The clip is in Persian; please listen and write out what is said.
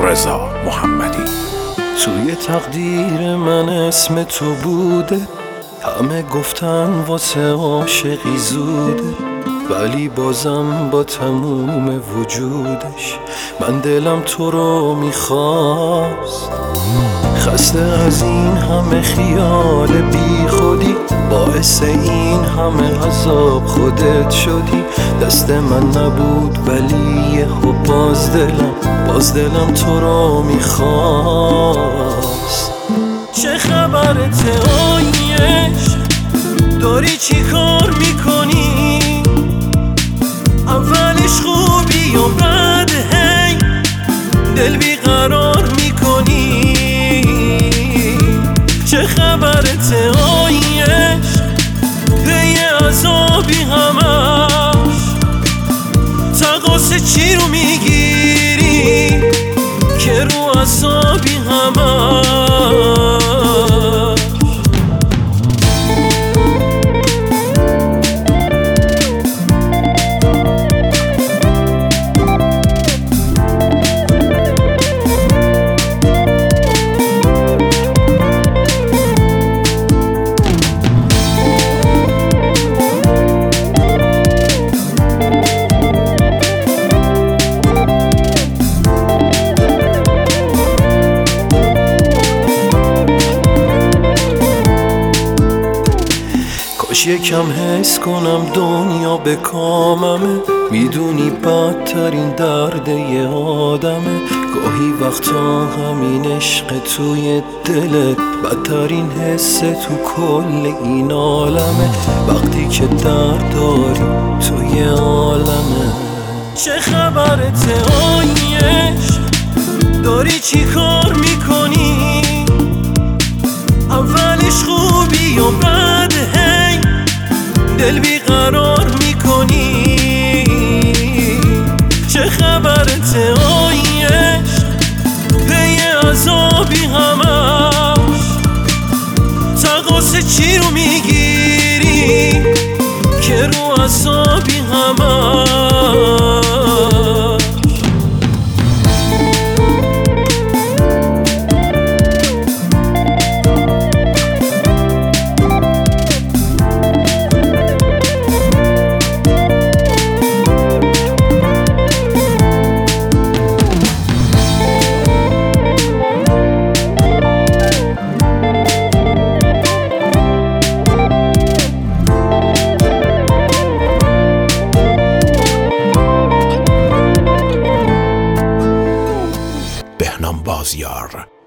رضا محمدی. توی تقدیر من اسم تو بوده، همه گفتن واسه عاشقی زوده، ولی بازم با تموم وجودش من دلم تو رو میخواست. خسته از این همه خیال بی خودی، باعث این همه عذاب خودت شدی. دست من نبود ولی یهو باز دلم تو رو میخواست. چه خبرته آیش؟ داری چی کار میکنی؟ اولش خوبی و بعد هی دل بیقرار میکنی. چه خبرته آیش؟ پی عذابی همش، تقاس چی رو میگیری که رو عذابی همش. یکم حس کنم دنیا به کاممه، میدونی بدترین درد یه آدمه. گاهی وقتا همین عشق توی دلت بدترین حس تو کل این عالمه. وقتی که درد داری توی عالمه. چه خبرته آیش؟ داری چی کار میکنی؟ اولش خوبی و بعد هی دل بیقرار میکنی. چه خبرته آیش؟ پی عذابی همش، تقاس چی رو میگیری که رو عذابی همش. بهنام بازیار